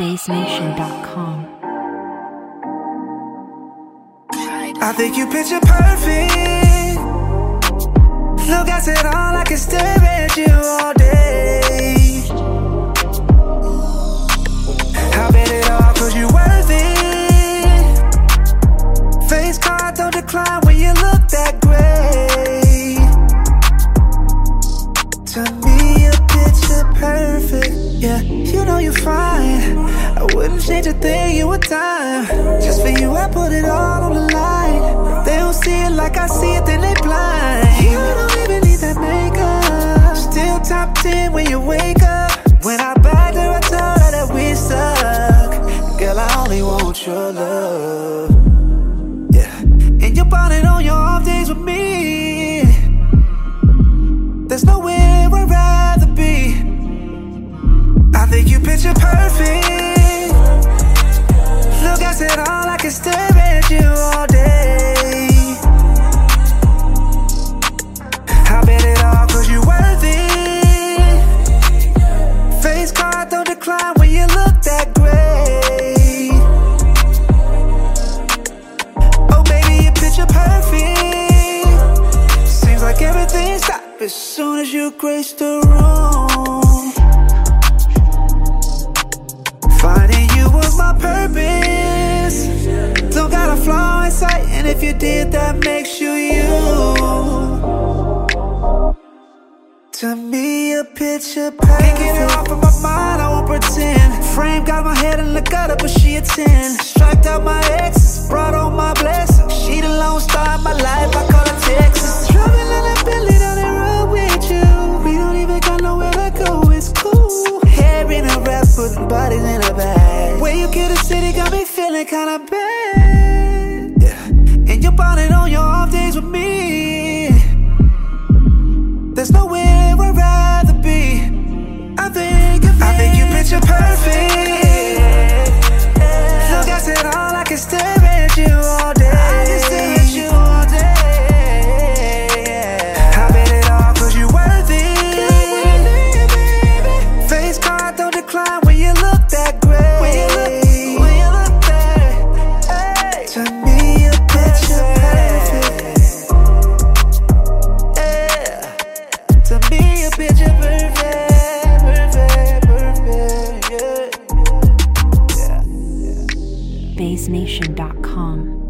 BassNation.com. I think you picture perfect. Look, I said all I can stare at you all day. I'll bet it all cause you worth it. Face card don't decline when you look that great. To me you're picture perfect. Yeah, you know you're fine. I wouldn't change a thing, you a dime. Just for you I put it all on the line. If they don't see it like I see it, then they blind. You don't even need that makeup. Still top 10 when you wake up. When I bagged her, I told her that we suck. Girl, I only want your love. Yeah, and you're bonding on your off days with me. There's nowhere I'd rather be. I think you picture perfect. Look, I said all I can stare at you all day. I bet it all cause you worth it. Face card don't decline when you look that great. Oh baby, you picture perfect. Seems like everything stops as soon as you grace the room. Finding you was my purpose. Don't got a flaw in sight, and if you did, that makes you you. To me, a picture perfect. Can't get it off of my mind, I won't pretend. Frame got my head in the gutter, but she a 10. Striked out my exes, brought on my blessings. She the lone star in my life, I call her Texas. Driving in that Bentley down the road with you. We don't even got nowhere to go, it's cool. Hair in a wrap, putting bodies in a bag. Where you kill the city got me feeling kinda bad. Yeah, and you're bonding on your off days with me. There's nowhere I'd rather be. I think you picture perfect. Look, I said all I can stare at you all day. I can stare at you all day. I bet it all cause you worth it. Face card don't decline when you look that great. When you look that. To me a picture perfect. Yeah. To me a picture perfect. BassNation.com.